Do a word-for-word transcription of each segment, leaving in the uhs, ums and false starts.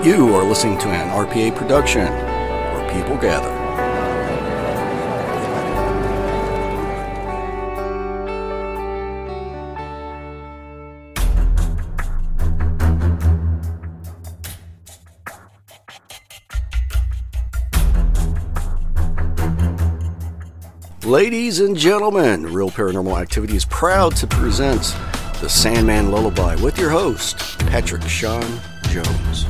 You are listening to an R P A production where people gather. Ladies and gentlemen, Real Paranormal Activity is proud to present The Sandman Lullaby with your host, Patrick Sean Jones.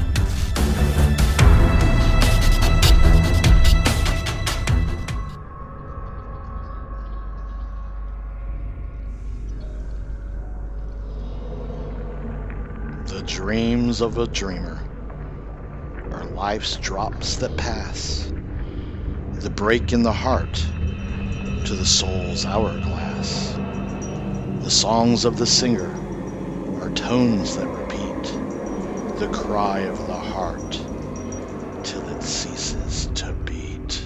The dreams of a dreamer are life's drops that pass, the break in the heart to the soul's hourglass. The songs of the singer are tones that repeat, the cry of the heart till it ceases to beat.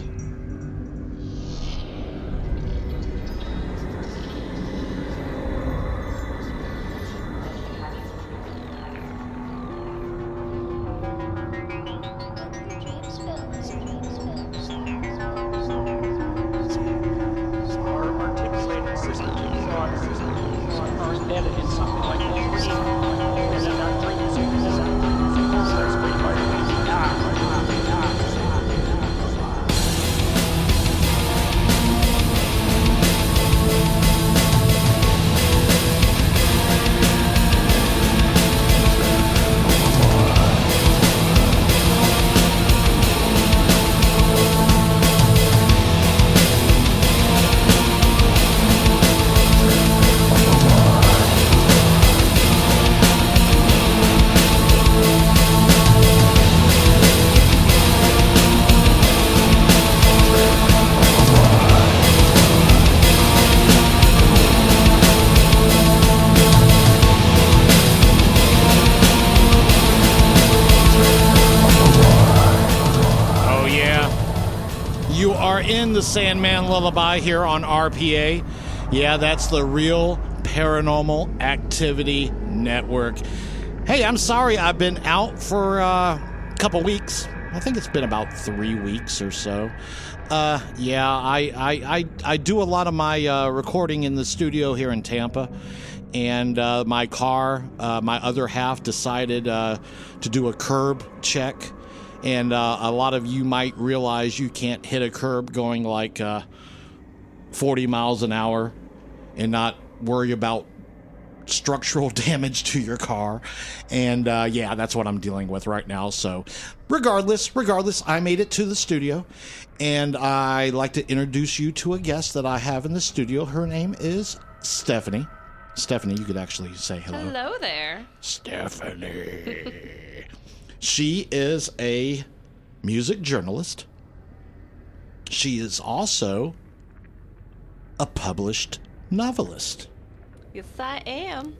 In the Sandman Lullaby here on R P A. Yeah, that's the Real Paranormal Activity Network. Hey, I'm sorry I've been out for uh, a couple weeks. I think it's been about three weeks or so. Uh, yeah, I, I, I, I do a lot of my uh, recording in the studio here in Tampa. And uh, my car, uh, my other half, decided uh, to do a curb check. And uh, a lot of you might realize you can't hit a curb going like uh, forty miles an hour and not worry about structural damage to your car. And uh, yeah, that's what I'm dealing with right now. So regardless, regardless, I made it to the studio. And I'd like to introduce you to a guest that I have in the studio. Her name is Stephanie. Stephanie, you could actually say hello. Hello there. Stephanie. She is a music journalist. She is also a published novelist. Yes, I am.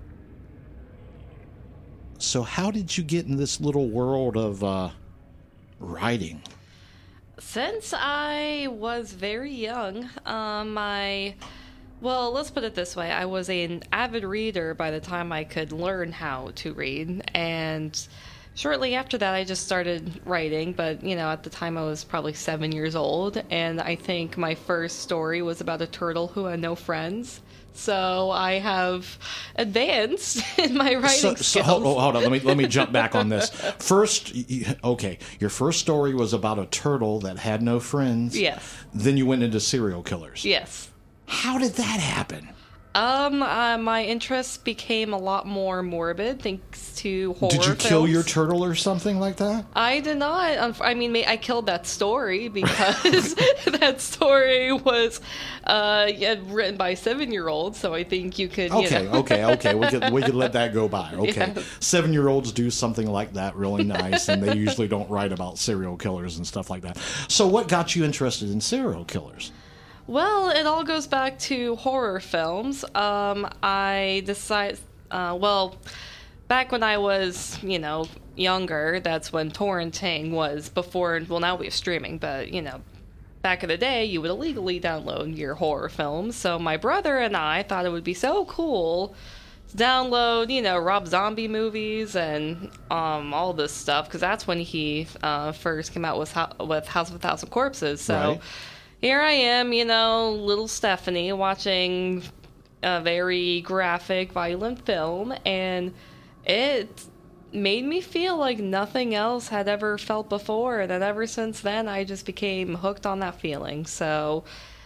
So how did you get in this little world of uh, writing? Since I was very young, um, I... Well, let's put it this way. I was an avid reader by the time I could learn how to read, and shortly after that, I just started writing, but, you know, at the time I was probably seven years old, and I think my first story was about a turtle who had no friends. So I have advanced in my writing so, skills. So hold, hold on, let me let me jump back on this. First, okay, your first story was about a turtle that had no friends. Yes. Then you went into serial killers. Yes. How did that happen? Um, uh, my interest became a lot more morbid thanks to horror Did you films. kill your turtle or something like that? I did not. I mean, I killed that story because that story was uh, yeah, written by a seven-year-old, so I think you could, you Okay, know. okay, okay. We could, we could let that go by. Okay. Yeah. Seven-year-olds do something like that really nice, and they usually don't write about serial killers and stuff like that. So what got you interested in serial killers? Well, it all goes back to horror films. Um, I decided, uh, well, back when I was, you know, younger, that's when torrenting was before, well, now we have streaming, but, you know, back in the day, you would illegally download your horror films. So my brother and I thought it would be so cool download, you know, Rob Zombie movies and um, all this stuff, because that's when he uh, first came out with, Ho- with House of a Thousand Corpses. So Right. here I am, you know, little Stephanie, watching a very graphic, violent film, and it made me feel like nothing else had ever felt before. And then ever since then, I just became hooked on that feeling. So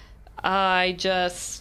I just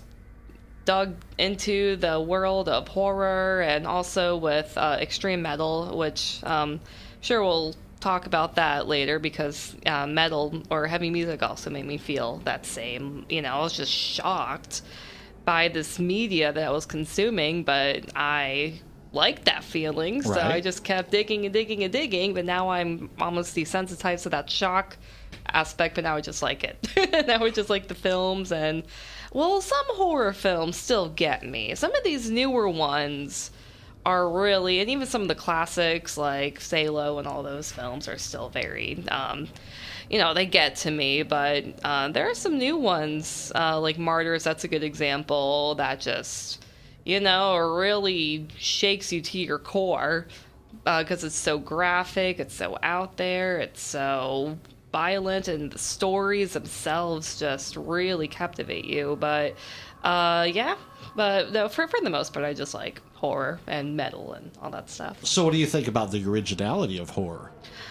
dug into the world of horror, and also with uh, extreme metal, which um, sure we'll talk about that later, because uh, metal or heavy music also made me feel that same. You know, I was just shocked by this media that I was consuming, but I liked that feeling, so Right. I just kept digging and digging and digging, but now I'm almost desensitized to that shock aspect, but now I just like it. Now I just like the films, and well, some horror films still get me. Some of these newer ones are really, and even some of the classics like Salo and all those films are still very, um, you know, they get to me. But uh, there are some new ones, uh, like Martyrs, that's a good example, that just, you know, really shakes you to your core, because uh, it's so graphic, it's so out there, it's so violent, and the stories themselves just really captivate you. But uh, yeah, but no, for, for the most part, I just like horror and metal and all that stuff. So what do you think about the originality of horror?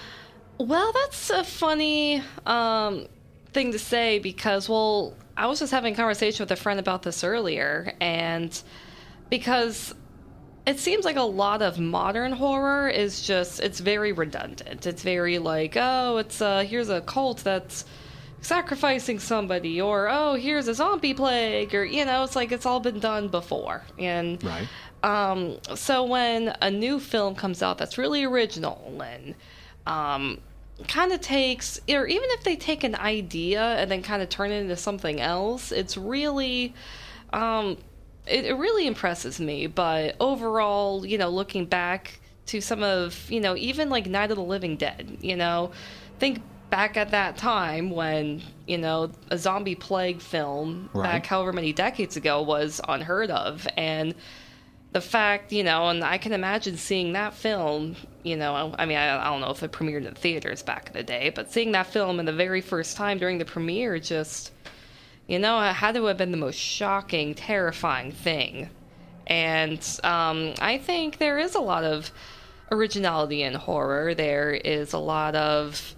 Well, that's a funny um, thing to say, because, well, I was just having a conversation with a friend about this earlier, and because it seems like a lot of modern horror is just, it's very redundant. It's very like, oh, it's uh, here's a cult that's sacrificing somebody, or oh, here's a zombie plague, or, you know, it's like it's all been done before. And Right. um, so when a new film comes out that's really original and um, kind of takes, or even if they take an idea and then kind of turn it into something else, it's really, um, it, it really impresses me. But overall, you know, looking back to some of, you know, even like Night of the Living Dead, you know, think back at that time when, you know, a zombie plague film Right. back however many decades ago was unheard of. And the fact, you know, and I can imagine seeing that film, you know, I mean, I, I don't know if it premiered in the theaters back in the day, but seeing that film in the very first time during the premiere just, you know, it had to have been the most shocking, terrifying thing. And um, I think there is a lot of originality in horror. There is a lot of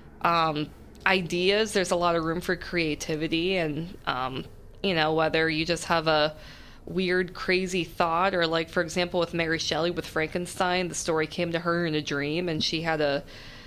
um, ideas. There's a lot of room for creativity. And, um, you know, whether you just have a weird, crazy thought, or like, for example, with Mary Shelley with Frankenstein, the story came to her in a dream, and she had a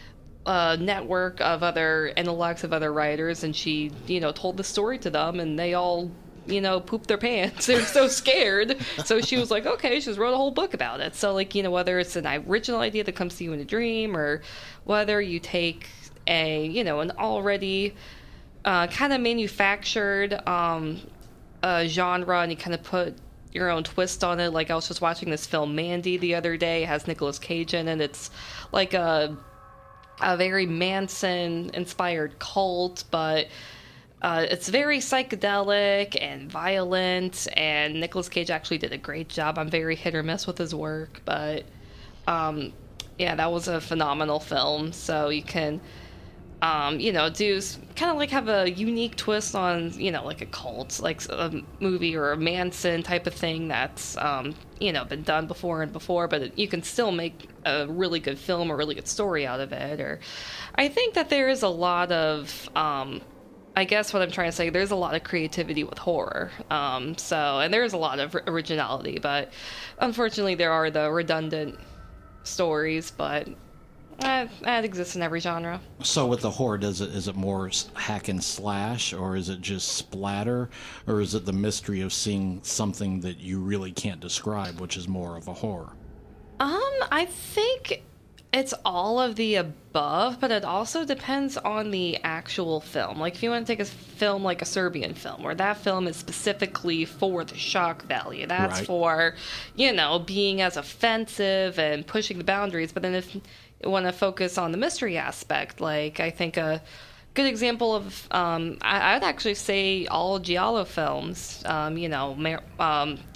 a network of other intellects, of other writers, and she, you know, told the story to them, and they all, you know, pooped their pants. They were so scared. So she was like, okay, she just wrote a whole book about it. So, like, you know, whether it's an original idea that comes to you in a dream, or whether you take a, you know, an already uh, kind of manufactured um, uh, genre, and you kind of put your own twist on it. Like, I was just watching this film Mandy the other day. It has Nicolas Cage in it. It's like a a very Manson-inspired cult, but uh, it's very psychedelic and violent, and Nicolas Cage actually did a great job. I'm very hit or miss with his work, but um, yeah, that was a phenomenal film. So you can, um, you know, do kind of like have a unique twist on, you know, like a cult, like a movie or a Manson type of thing that's, um, you know, been done before and before, but you can still make a really good film or really good story out of it. Or I think that there is a lot of, um, I guess what I'm trying to say, there's a lot of creativity with horror. Um, so, and there's a lot of originality, but unfortunately there are the redundant stories, but uh, that exists in every genre. So with the horror, does it is it more hack and slash, or is it just splatter, or is it the mystery of seeing something that you really can't describe, which is more of a horror? Um, I think it's all of the above, but it also depends on the actual film. Like, if you want to take a film like a Serbian film, where that film is specifically for the shock value, that's Right. for, you know, being as offensive and pushing the boundaries. But then if you want to focus on the mystery aspect, like, I think a good example of, um, I, I'd actually say all Giallo films, um, you know, Mar- um,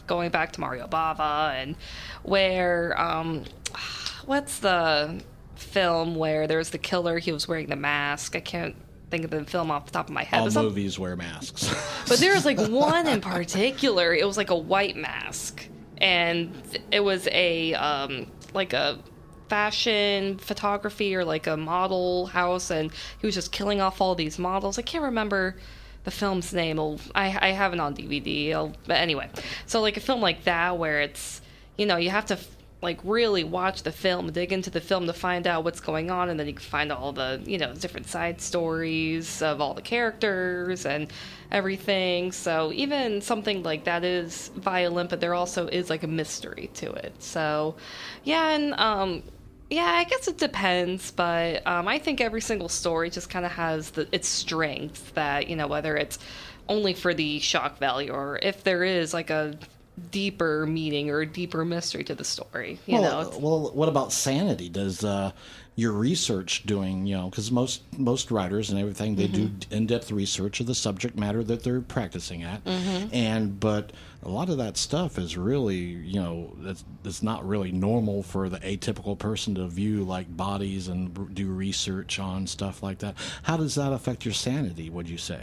going back to Mario Bava, and where um, what's the film where there's the killer? He was wearing the mask. I can't think of the film off the top of my head. All But some- movies wear masks. But there was like one in particular. It was like a white mask, and it was a um, like a fashion photography or like a model house, and he was just killing off all these models. I can't remember the film's name. I'll, I I have it on D V D. I'll, but anyway, so like a film like that where it's, you know, you have to like really watch the film, dig into the film to find out what's going on, and then you can find all the, you know, different side stories of all the characters and everything. So even something like that is violent, but there also is like a mystery to it. So yeah, and um yeah, I guess it depends, but um, I think every single story just kind of has the, its strengths that, you know, whether it's only for the shock value or if there is like a deeper meaning or a deeper mystery to the story, you well, know. It's, well, what about sanity? Does uh, your research doing, you know, because most most writers and everything, they mm-hmm. do in-depth research of the subject matter that they're practicing at, mm-hmm. and but a lot of that stuff is really, you know, it's, it's not really normal for the atypical person to view like bodies and r- do research on stuff like that. How does that affect your sanity, would you say?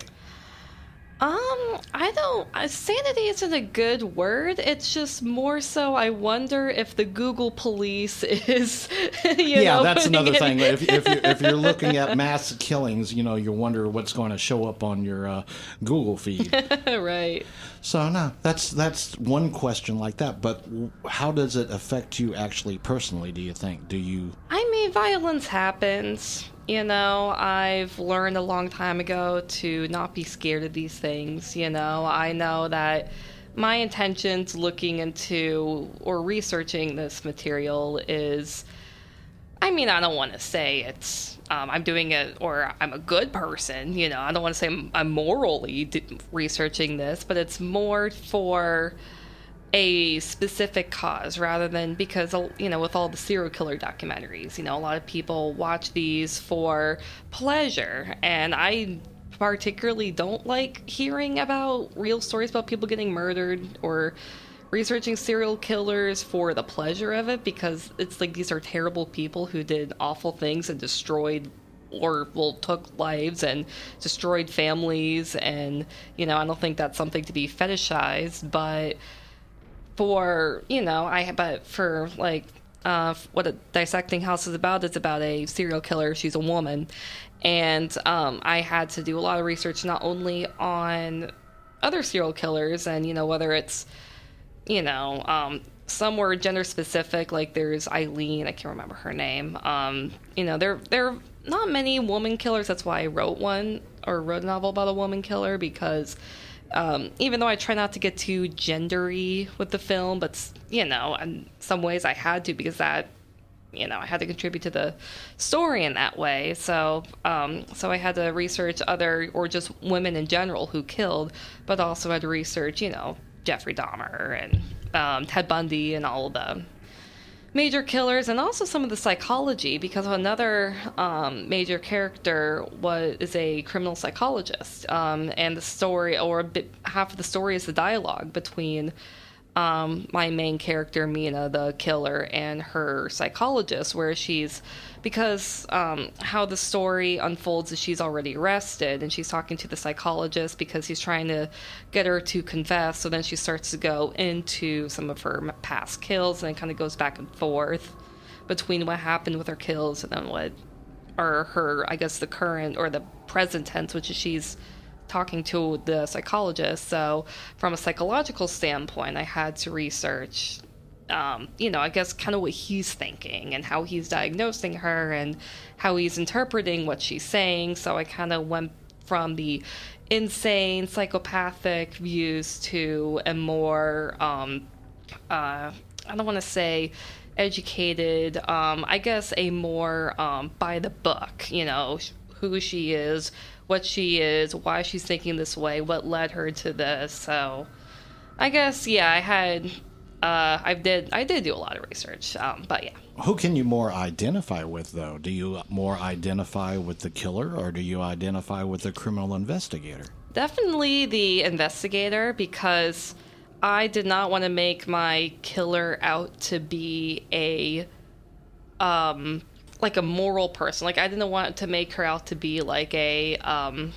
Um, I don't. Uh, sanity isn't a good word. It's just more so. I wonder if the Google police is. You yeah, know, that's another it, thing. If if you're, if you're looking at mass killings, you know, you wonder what's going to show up on your uh, Google feed. Right. So no, that's that's one question like that. But how does it affect you actually personally? Do you think? Do you? I mean, violence happens. You know, I've learned a long time ago to not be scared of these things. You know, I know that my intentions looking into or researching this material is, I mean, I don't want to say it's, um, I'm doing it or I'm a good person. You know, I don't want to say I'm, I'm morally d- researching this, but it's more for a specific cause rather than because, you know, with all the serial killer documentaries, you know, a lot of people watch these for pleasure, and I particularly don't like hearing about real stories about people getting murdered or researching serial killers for the pleasure of it, because it's like these are terrible people who did awful things and destroyed or well took lives and destroyed families, and you know, I don't think that's something to be fetishized. But for, you know, I but for like uh, what a Dissecting House is about, it's about a serial killer. She's a woman, and um, I had to do a lot of research not only on other serial killers and, you know, whether it's, you know, um, some were gender specific, like there's Eileen, I can't remember her name. Um, you know, there there are not many woman killers. That's why I wrote one or wrote a novel about a woman killer, because Um, even though I try not to get too gendery with the film, but, you know, in some ways I had to, because that, you know, I had to contribute to the story in that way. So, um, so I had to research other, or just women in general who killed, but also had to research, you know, Jeffrey Dahmer and um, Ted Bundy and all of the major killers, and also some of the psychology, because another um, major character was is a criminal psychologist, um, and the story, or a bit, half of the story is the dialogue between um, my main character Mina, the killer, and her psychologist, where she's, because um, how the story unfolds is she's already arrested and she's talking to the psychologist because he's trying to get her to confess. So then she starts to go into some of her past kills, and it kind of goes back and forth between what happened with her kills and then what, or her, I guess the current or the present tense, which is she's talking to the psychologist. So from a psychological standpoint, I had to research Um, you know, I guess kind of what he's thinking and how he's diagnosing her and how he's interpreting what she's saying. So I kind of went from the insane psychopathic views to a more, um, uh, I don't want to say educated, um, I guess a more um, by the book, you know, who she is, what she is, why she's thinking this way, what led her to this. So I guess, yeah, I had... Uh, I did. I did do a lot of research, um, but yeah. Who can you more identify with, though? Do you more identify with the killer, or do you identify with the criminal investigator? Definitely the investigator, because I did not want to make my killer out to be a, um, like a moral person. Like, I didn't want to make her out to be like a, um,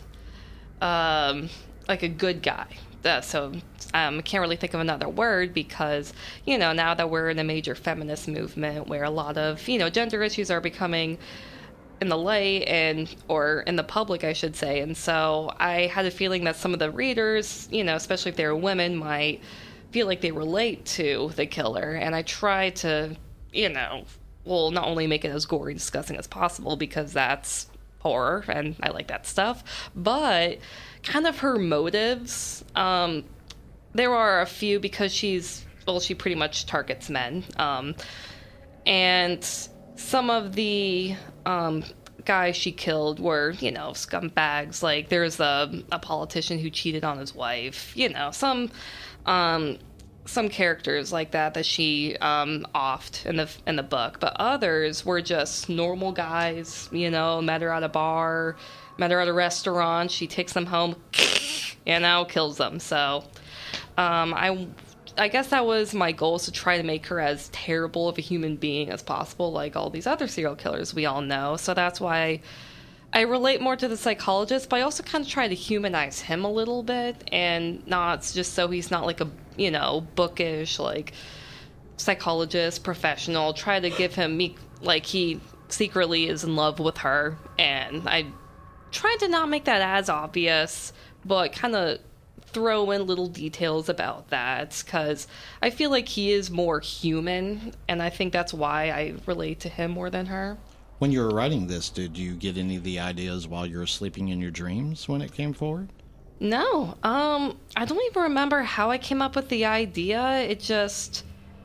um, like a good guy. Uh, so um, I can't really think of another word because, you know, now that we're in a major feminist movement where a lot of, you know, gender issues are becoming in the light and, or in the public, I should say. And so I had a feeling that some of the readers, you know, especially if they were women, might feel like they relate to the killer. And I try to, you know, well, not only make it as gory and disgusting as possible because that's horror and I like that stuff, but kind of her motives. Um, there are a few because she's, well, she pretty much targets men. Um, and some of the um, guys she killed were, you know, scumbags. Like, there's a, a politician who cheated on his wife. You know, some um, some characters like that that she um, offed in the in the book. But others were just normal guys. You know, met her at a bar, met her at a restaurant. She takes them home, and now kills them. So, um, I. I guess that was my goal, is to try to make her as terrible of a human being as possible, like all these other serial killers we all know. So that's why I relate more to the psychologist, but I also kind of try to humanize him a little bit, and not just so he's not like a, you know, bookish, like, psychologist, professional. Try to give him, like, he secretly is in love with her, and I tried to not make that as obvious, but kind of throw in little details about that, because I feel like he is more human, and I think that's why I relate to him more than her. When you were writing this, did you get any of the ideas while you were sleeping in your dreams when it came forward? No. Um, I don't even remember how I came up with the idea. It just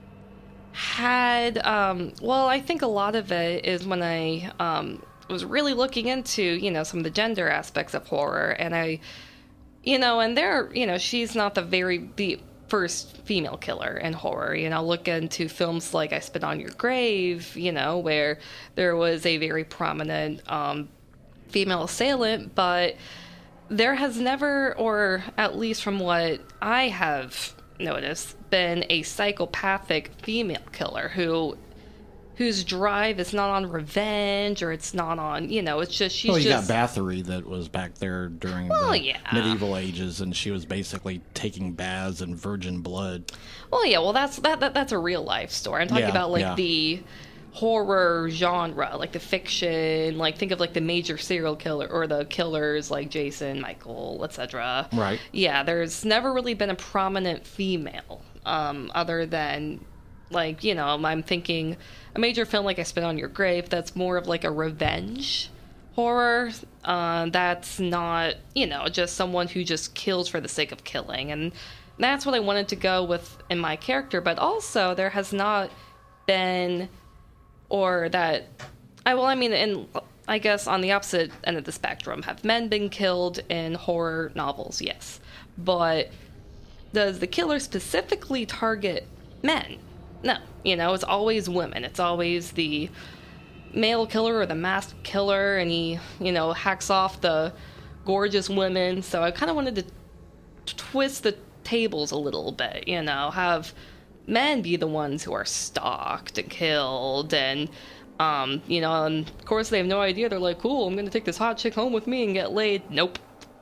had, um, well, I think a lot of it is when I um, was really looking into, you know, some of the gender aspects of horror, and I You know, and there, you know, she's not the very the first female killer in horror. You know, look into films like I Spit on Your Grave, you know, where there was a very prominent um, female assailant, but there has never, or at least from what I have noticed, been a psychopathic female killer who whose drive is not on revenge, or it's not on, you know, it's just, she's well, you just... got Bathory that was back there during well, the yeah. medieval ages, and she was basically taking baths in virgin blood. Well, yeah, well, that's that, that that's a real life story. I'm talking Yeah, about, like, yeah. the horror genre, like the fiction, like, think of, like, the major serial killer, or the killers like Jason, Michael, et cetera. Right. Yeah, there's never really been a prominent female, um, other than, like, you know, I'm thinking a major film like I Spit on Your Grave, that's more of like a revenge horror. Uh, that's not, you know, just someone who just kills for the sake of killing. And that's what I wanted to go with in my character. But also, there has not been, or that, I well, I mean, in, I guess on the opposite end of the spectrum, have men been killed in horror novels? Yes. But does the killer specifically target men? No, you know, it's always women. It's always the male killer or the masked killer, and he, you know, hacks off the gorgeous women. So I kind of wanted to twist the tables a little bit, you know, have men be the ones who are stalked and killed, and, um, you know, and of course they have no idea. They're like, cool, I'm going to take this hot chick home with me and get laid. Nope.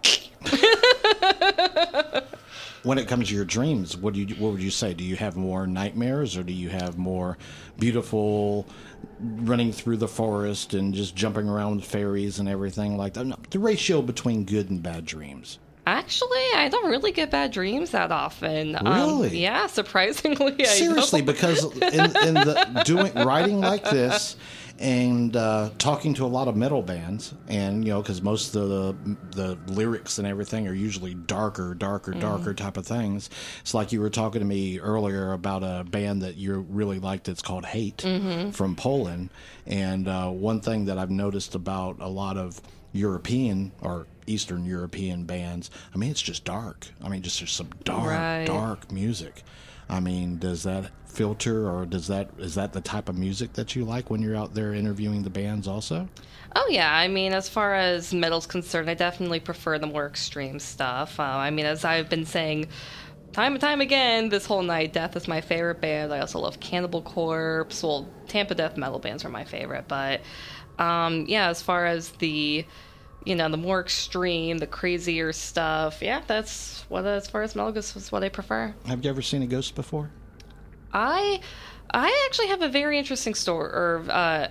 When it comes to your dreams, what do you what would you say? Do you have more nightmares, or do you have more beautiful running through the forest and just jumping around with fairies and everything like that? No, the ratio between good and bad dreams. Actually, I don't really get bad dreams that often. Really? Um, yeah, surprisingly. I Seriously, don't. because in, in the doing writing like this and uh, talking to a lot of metal bands, and you know, because most of the the lyrics and everything are usually darker, darker, darker mm. type of things. It's like you were talking to me earlier about a band that you really liked. It's called Hate mm-hmm. from Poland, and uh, one thing that I've noticed about a lot of European or Eastern European bands, I mean, it's just dark. I mean, just there's some dark, right. dark music. I mean, does that filter, or does that is that the type of music that you like when you're out there interviewing the bands also? Oh, yeah. I mean, as far as metal's concerned, I definitely prefer the more extreme stuff. Uh, I mean, as I've been saying time and time again, this whole night, Death is my favorite band. I also love Cannibal Corpse. Well, Tampa death metal bands are my favorite. But, um, yeah, as far as the, you know, the more extreme, the crazier stuff, yeah, that's what, as far as metal goes, is what I prefer. Have you ever seen a ghost before? I, I actually have a very interesting story, or, uh,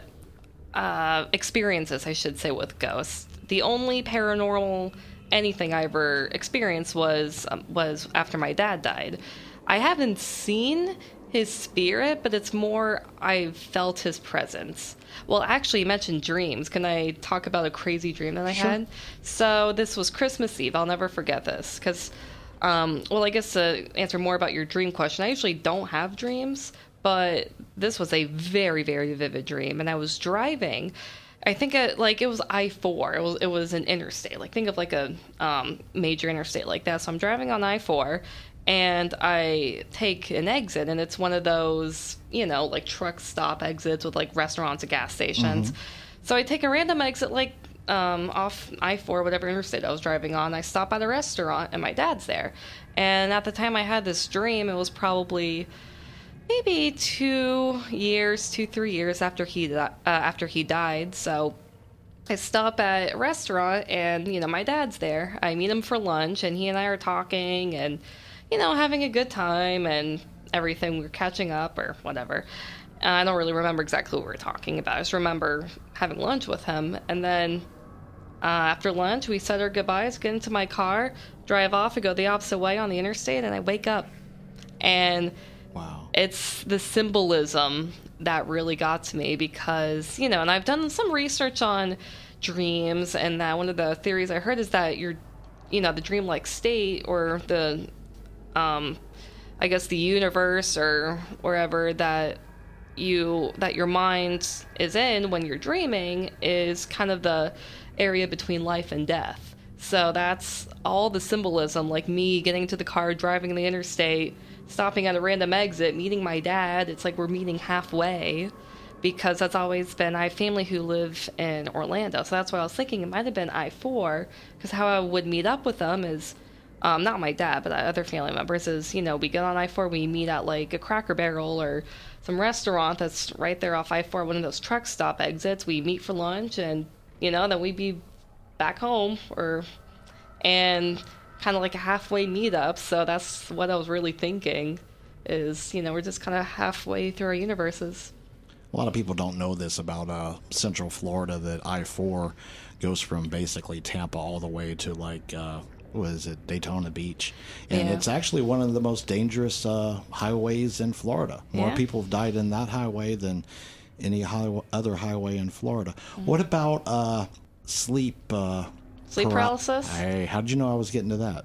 uh, experiences, I should say, with ghosts. The only paranormal anything I ever experienced was um, was after my dad died. I haven't seen his spirit, but it's more I've felt his presence. Well, actually, you mentioned dreams. Can I talk about a crazy dream that I Sure. had? So this was Christmas Eve. I'll never forget this because, um, well, I guess to answer more about your dream question, I usually don't have dreams, but this was a very, very vivid dream. And I was driving. I think it, like it was I four. It was it was an interstate. Like think of like a um, major interstate like that. So I'm driving on I four, and I take an exit, and it's one of those, you know, like truck stop exits with like restaurants and gas stations. Mm-hmm. So I take a random exit like um, off I four, whatever interstate I was driving on. I stop at a restaurant, and my dad's there. And at the time I had this dream, it was probably maybe two years, two, three years after he di- uh, after he died. So I stop at a restaurant, and, you know, my dad's there. I meet him for lunch, and he and I are talking and, you know, having a good time and everything. We were catching up or whatever. And I don't really remember exactly what we were talking about. I just remember having lunch with him. And then uh, after lunch, we said our goodbyes, get into my car, drive off, and go the opposite way on the interstate, and I wake up. And Wow. it's the symbolism that really got to me because, you know, and I've done some research on dreams, and that one of the theories I heard is that you're, you know, the dreamlike state, or the, um, I guess the universe or wherever that you, that your mind is in when you're dreaming is kind of the area between life and death. So that's all the symbolism, like me getting to the car, driving the interstate, stopping at a random exit, meeting my dad. It's like we're meeting halfway, because that's always been, I have family who live in Orlando, so that's why I was thinking it might have been I four, because how I would meet up with them is, um, not my dad, but other family members, is, you know, we get on I four, we meet at like a Cracker Barrel or some restaurant that's right there off I four, one of those truck stop exits. We meet for lunch, and, you know, then we'd be back home, or, and kind of like a halfway meetup. So that's what I was really thinking is, you know, we're just kind of halfway through our universes. A lot of people don't know this about uh, Central Florida, that I four goes from basically Tampa all the way to like, uh, what is it, Daytona Beach. And Yeah. it's actually one of the most dangerous uh, highways in Florida. More Yeah. people have died in that highway than any high- other highway in Florida. Mm-hmm. What about uh, sleep uh Sleep Para- paralysis? Hey, how did you know I was getting to that?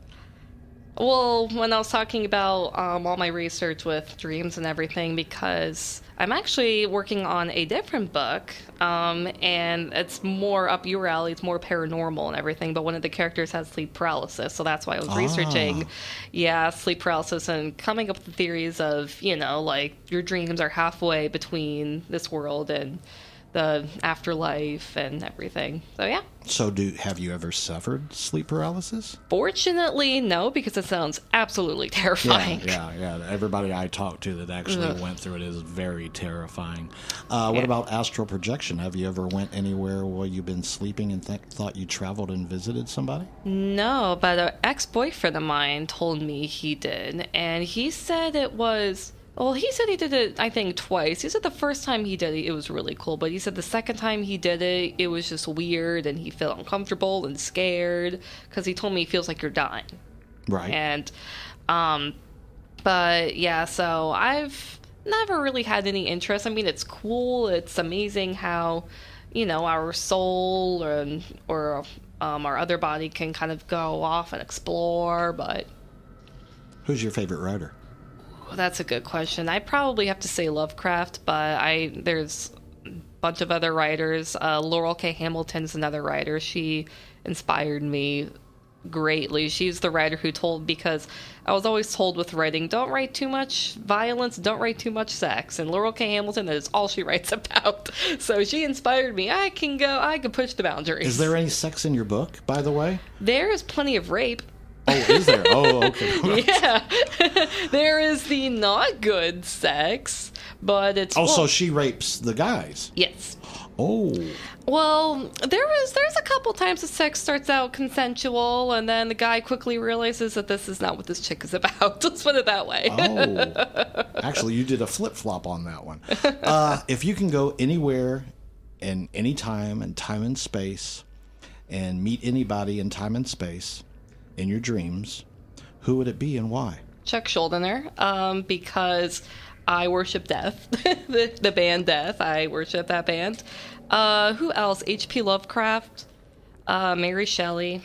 Well, when I was talking about um, all my research with dreams and everything, because I'm actually working on a different book, um, and it's more up your alley. It's more paranormal and everything, but one of the characters has sleep paralysis, so that's why I was Ah. researching, yeah, sleep paralysis and coming up with the theories of, you know, like your dreams are halfway between this world and the afterlife and everything. So yeah. So, do have you ever suffered sleep paralysis? Fortunately, no, because it sounds absolutely terrifying. Yeah, yeah, yeah. Everybody I talked to that actually Ugh. went through it is very terrifying. Uh, what Yeah. about astral projection? Have you ever went anywhere while you've been sleeping and th- thought you traveled and visited somebody? No, but an ex-boyfriend of mine told me he did, and he said it was, well, he said he did it, I think, twice. He said the first time he did it, it was really cool, but he said the second time he did it, it was just weird, and he felt uncomfortable and scared, because he told me he feels like you're dying. Right. And, um, but yeah, so I've never really had any interest. I mean, it's cool. It's amazing how, you know, our soul or, or um, our other body can kind of go off and explore, but Who's your favorite writer? that's a good question. I probably have to say Lovecraft, but I there's a bunch of other writers. Uh, Laurel K. Hamilton's another writer. She inspired me greatly. She's the writer who told, because I was always told with writing, don't write too much violence, don't write too much sex. And Laurel K. Hamilton, that is all she writes about. So she inspired me. I can go, I can push the boundaries. Is there any sex in your book, by the way? There is plenty of rape. Oh, is there? Oh, okay. Yeah. There is the not good sex, but it's... Oh, well, so she rapes the guys. yes. Oh. Well, there was there's a couple times the sex starts out consensual, and then the guy quickly realizes that this is not what this chick is about. Let's put it that way. Oh. Actually, you did a flip-flop on that one. Uh, if you can go anywhere in any time and time and space and meet anybody in time and space in your dreams, who would it be and why? Chuck Schuldiner, um, because I worship Death, the, the band Death. I worship that band. Uh, who else? H P Lovecraft, uh, Mary Shelley.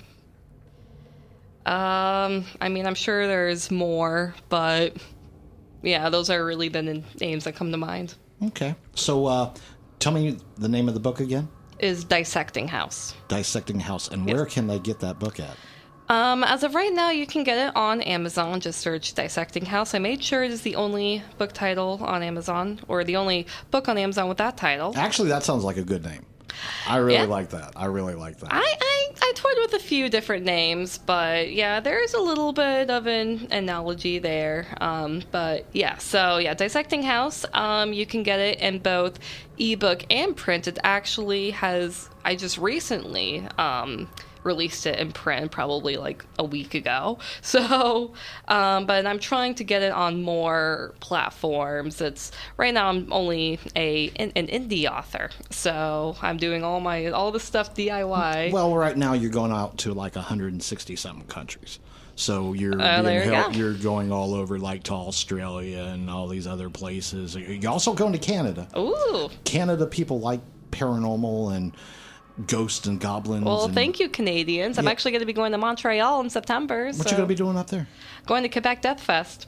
Um, I mean, I'm sure there's more, but yeah, those are really the n- names that come to mind. Okay. So uh, tell me the name of the book again. Is Dissecting House. Dissecting House. And where can they get that book at? Um, as of right now, you can get it on Amazon. Just search Dissecting House. I made sure it is the only book title on Amazon, or the only book on Amazon with that title. Actually, that sounds like a good name. I really Yeah. like that. I really like that. I, I, I toyed with a few different names, but yeah, there's a little bit of an analogy there. Um, but yeah, so yeah, Dissecting House, um, you can get it in both ebook and print. It actually has, I just recently um, released it in print, probably like a week ago. So, um, but I'm trying to get it on more platforms. It's right now I'm only a an, an indie author, so I'm doing all my all the stuff D I Y. Well, right now you're going out to like one hundred sixty something countries. So you're Uh, being there you held, go. you're going all over, like to Australia and all these other places. You're also going to Canada. Ooh. Canada people like paranormal and ghosts and goblins. Well, and thank you, Canadians. I'm Yeah. actually going to be going to Montreal in September. What so you going to be doing up there? going to Quebec Death Fest.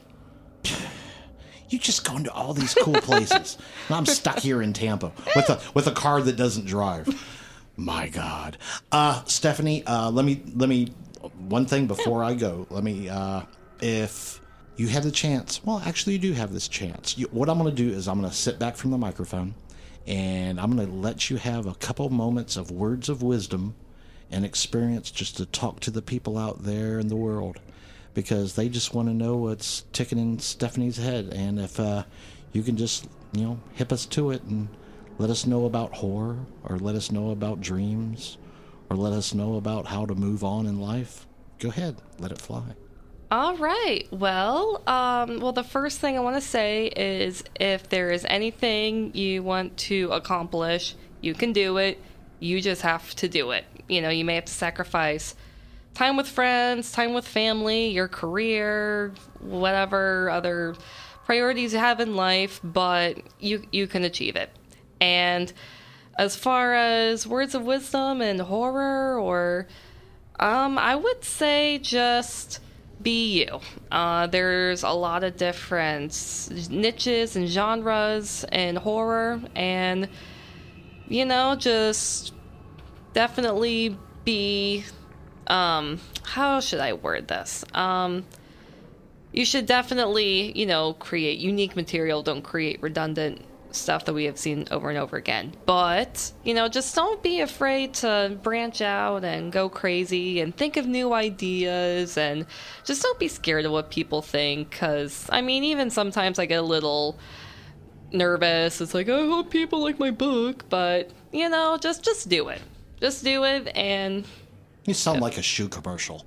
You just going to all these cool places. And I'm stuck here in Tampa with a with a car that doesn't drive. My God, uh, Stephanie, uh, let me let me one thing before I go. Let me uh, if you have the chance. Well, actually, you do have this chance. You, what I'm going to do is I'm going to sit back from the microphone, and I'm going to let you have a couple moments of words of wisdom and experience, just to talk to the people out there in the world, because they just want to know what's ticking in Stephanie's head. And if uh, you can just, you know, hip us to it and let us know about horror, or let us know about dreams, or let us know about how to move on in life, go ahead, let it fly. All right. Well, um, well, the first thing I want to say is if there is anything you want to accomplish, you can do it. You just have to do it. You know, you may have to sacrifice time with friends, time with family, your career, whatever other priorities you have in life, but you you can achieve it. And as far as words of wisdom and horror, or um, I would say just be you. Uh, there's a lot of different niches and genres in horror, and you know, just definitely be. Um, how should I word this? Um, you should definitely, you know, create unique material. Don't create redundant stuff that we have seen over and over again. But, you know, just don't be afraid to branch out and go crazy and think of new ideas, and just don't be scared of what people think. Because, I mean, even sometimes I get a little nervous. It's like, I hope people like my book. But, you know, just, just do it. Just do it, and... You sound like a shoe commercial.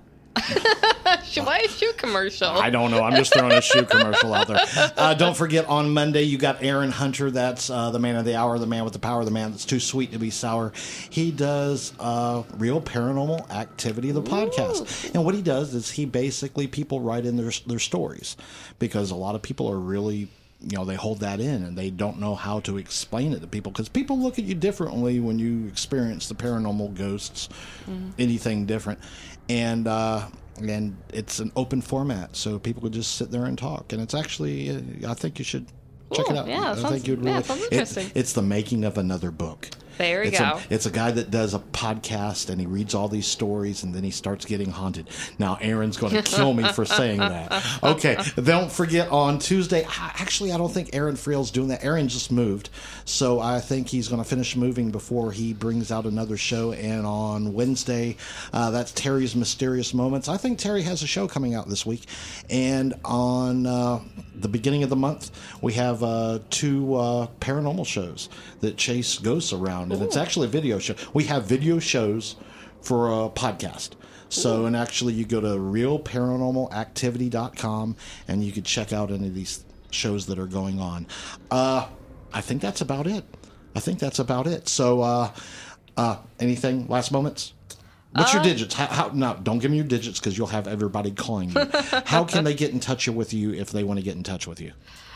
Why a shoe commercial? I don't know. I'm just throwing a shoe commercial out there. Uh, don't forget, on Monday, you got Aaron Hunter. That's uh, the man of the hour, the man with the power, the man that's too sweet to be sour. He does uh, Real Paranormal Activity, the podcast. And what he does is he basically, people write in their, their stories, because a lot of people are really, you know, they hold that in and they don't know how to explain it to people, because people look at you differently when you experience the paranormal, ghosts, mm-hmm. anything different. And uh, and it's an open format, so people could just sit there and talk. And it's actually, uh, I think you should check Ooh, it out. yeah, I sounds- think you'd yeah, really. sounds it- interesting. it's the making of another book. There you it's go. A, it's a guy that does a podcast and he reads all these stories and then he starts getting haunted. Now, Aaron's going to kill me for saying that. Okay, don't forget on Tuesday. Actually, I don't think Aaron Friel's doing that. Aaron just moved, so I think he's going to finish moving before he brings out another show. And on Wednesday, uh, that's Terry's Mysterious Moments. I think Terry has a show coming out this week. And on uh, the beginning of the month, we have uh, two uh, paranormal shows that chase ghosts around. And Ooh. It's actually a video show. We have video shows for a podcast. So, Ooh. And actually you go to real paranormal activity dot com and you can check out any of these shows that are going on. Uh, I think that's about it. I think that's about it. So, uh, uh, anything, last moments? What's uh, your digits? How, how, no, don't give me your digits because you'll have everybody calling you. How can they get in touch with you if they want to get in touch with you?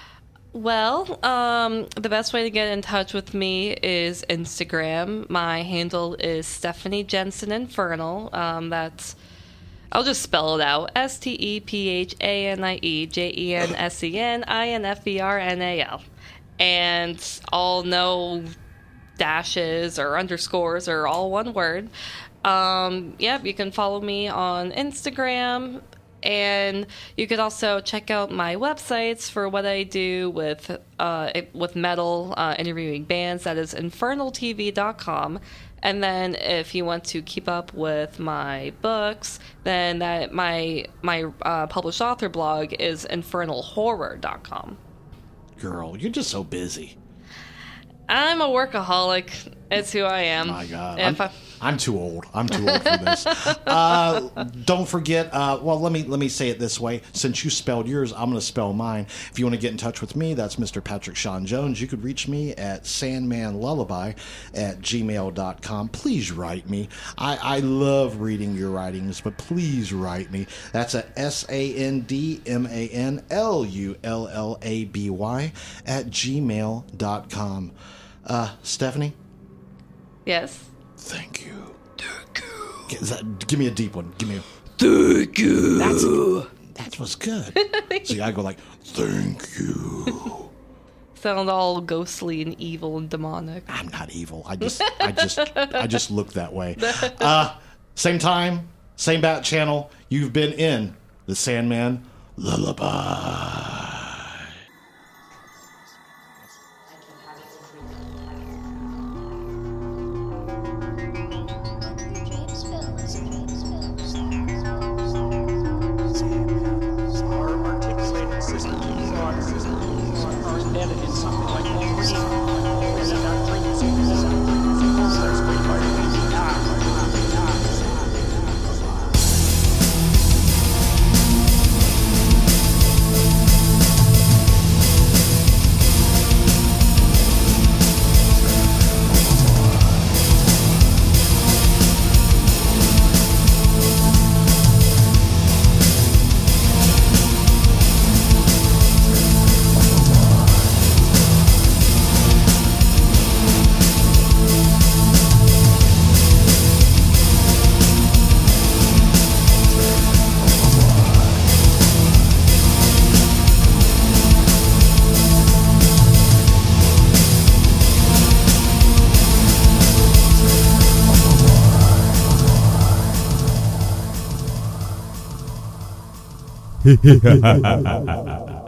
Well, um, the best way to get in touch with me is Instagram. My handle is Stephanie Jensen Infernal. Um, that's, I'll just spell it out. S T E P H A N I E J E N S E N I N F E R N A L. And all no dashes or underscores or all one word. Um, yep, you can follow me on Instagram. And you could also check out my websites for what I do with uh, with metal, uh, interviewing bands. That is infernal T V dot com. And then if you want to keep up with my books, then that my my uh, published author blog is infernal horror dot com. Girl, you're just so busy. I'm a workaholic. It's who I am. My God. If I'm, I... I'm too old. I'm too old for this. Uh, don't forget, uh, well, let me let me say it this way. Since you spelled yours, I'm going to spell mine. If you want to get in touch with me, that's Mister Patrick Sean Jones. You could reach me at sandmanlullaby at gmail dot com. Please write me. I, I love reading your writings, but please write me. That's a S A N D M A N L U L L A B Y at gmail dot com. Uh, Stephanie? Yes? Thank you. Thank you. That, give me a deep one. Give me a... Thank you. That's, that was good. See, I go like, thank you. Sound all ghostly and evil and demonic. I'm not evil. I just, I just, I just look that way. Uh, same time, same bat channel. You've been in the Sandman Lullaby. Ha ha ha ha ha.